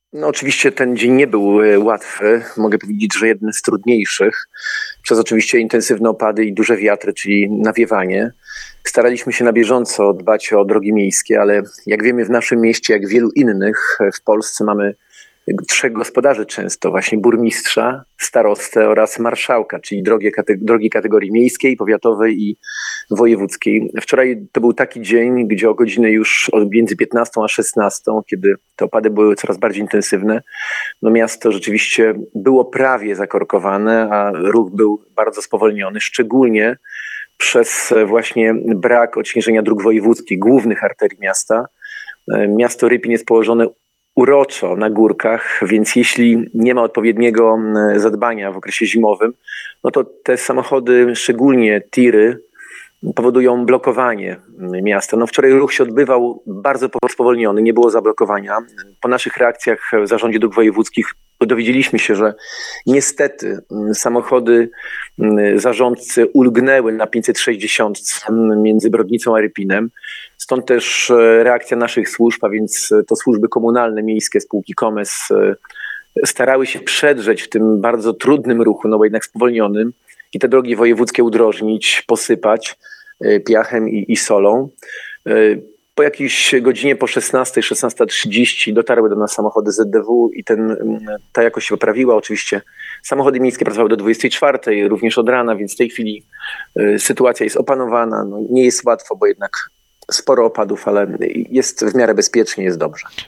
No oczywiście ten dzień nie był łatwy. Mogę powiedzieć, że jeden z trudniejszych. Przez oczywiście intensywne opady i duże wiatry, czyli nawiewanie. Staraliśmy się na bieżąco dbać o drogi miejskie, ale jak wiemy w naszym mieście, jak wielu innych w Polsce mamy trzech gospodarzy często, właśnie burmistrza, starostę oraz marszałka, czyli drogi kategorii miejskiej, powiatowej i wojewódzkiej. Wczoraj to był taki dzień, gdzie o godzinę już między 15 a 16, kiedy te opady były coraz bardziej intensywne, no miasto rzeczywiście było prawie zakorkowane, a ruch był bardzo spowolniony, szczególnie przez właśnie brak odśnieżenia dróg wojewódzkich, głównych arterii miasta. Miasto Rypin jest położone uroczo na górkach, więc jeśli nie ma odpowiedniego zadbania w okresie zimowym, no to te samochody, szczególnie tiry, powodują blokowanie miasta. No wczoraj ruch się odbywał bardzo spowolniony, nie było zablokowania. Po naszych reakcjach w Zarządzie Dróg Wojewódzkich dowiedzieliśmy się, że niestety samochody zarządcy ulgnęły na 560 między Brodnicą a Rypinem. Stąd też reakcja naszych służb, a więc to służby komunalne, miejskie, spółki KOMES starały się przedrzeć w tym bardzo trudnym ruchu, no bo jednak spowolnionym, i te drogi wojewódzkie udrożnić, posypać piachem i solą. Po jakiejś godzinie, po 16, 16:30 dotarły do nas samochody ZDW i ta jakość się poprawiła. Oczywiście samochody miejskie pracowały do 24, również od rana, więc w tej chwili sytuacja jest opanowana. No, nie jest łatwo, bo jednak sporo opadów, ale jest w miarę bezpiecznie, jest dobrze.